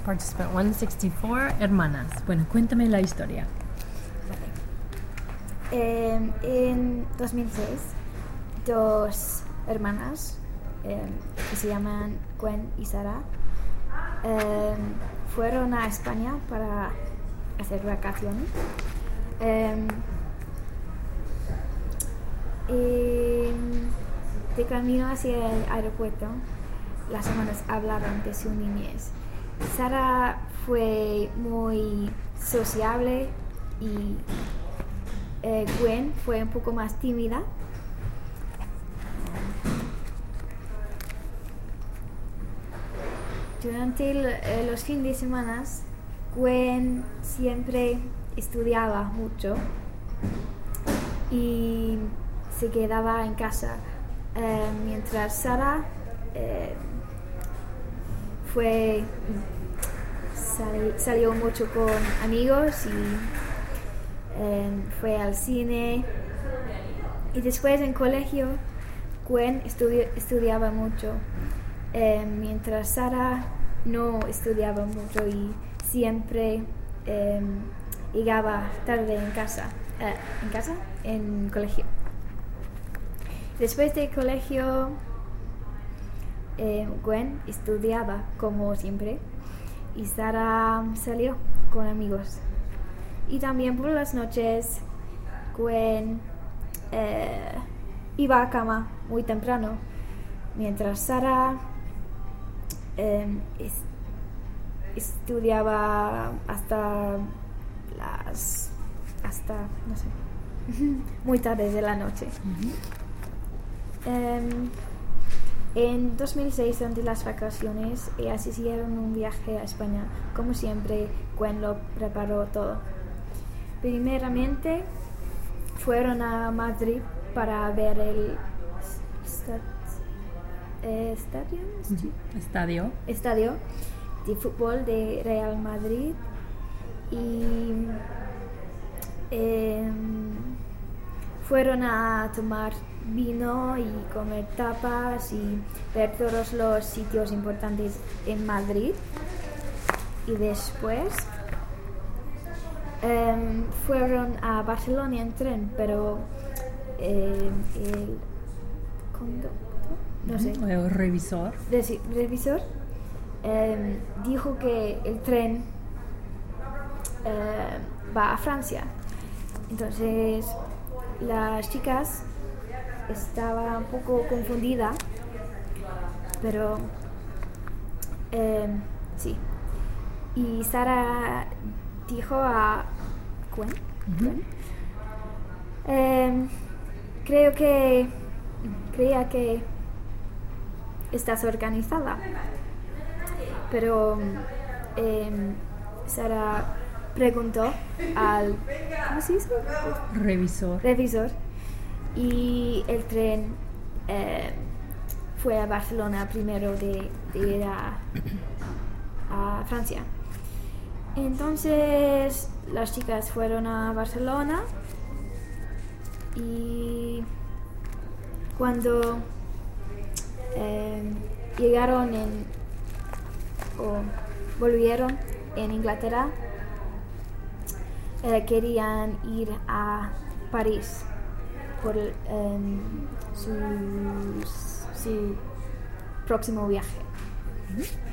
Participant 164, hermanas. Bueno, cuéntame la historia. En 2006, dos hermanas que se llaman Gwen y Sara fueron a España para hacer vacaciones. De camino hacia el aeropuerto, las hermanas hablaron de su niñez. Sara fue muy sociable y Gwen fue un poco más tímida. Durante los fines de semana, Gwen siempre estudiaba mucho y se quedaba en casa, mientras Sara salió mucho con amigos y fue al cine. Y después en colegio, Gwen estudiaba mucho, mientras Sara no estudiaba mucho y siempre llegaba tarde en colegio. Después del colegio, Gwen estudiaba como siempre y Sara salió con amigos. Y también por las noches, Gwen iba a cama muy temprano, mientras Sara estudiaba hasta no sé, muy tarde de la noche. En 2006, durante las vacaciones, ellas hicieron un viaje a España. Como siempre, Gwen lo preparó todo. Primeramente, fueron a Madrid para ver el estadio de fútbol de Real Madrid y fueron a tomar vino y comer tapas y ver todos los sitios importantes en Madrid. Y después fueron a Barcelona en tren, pero el conductor, no sé, el revisor dijo que el tren va a Francia. Entonces las chicas estaban un poco confundidas, pero sí. Y Sara dijo a Gwen, creía que estás organizada, pero Sara preguntó al ¿cómo se dice? Revisor, y el tren fue a Barcelona primero de ir a Francia. Entonces las chicas fueron a Barcelona y cuando volvieron en Inglaterra, querían ir a París por su próximo viaje.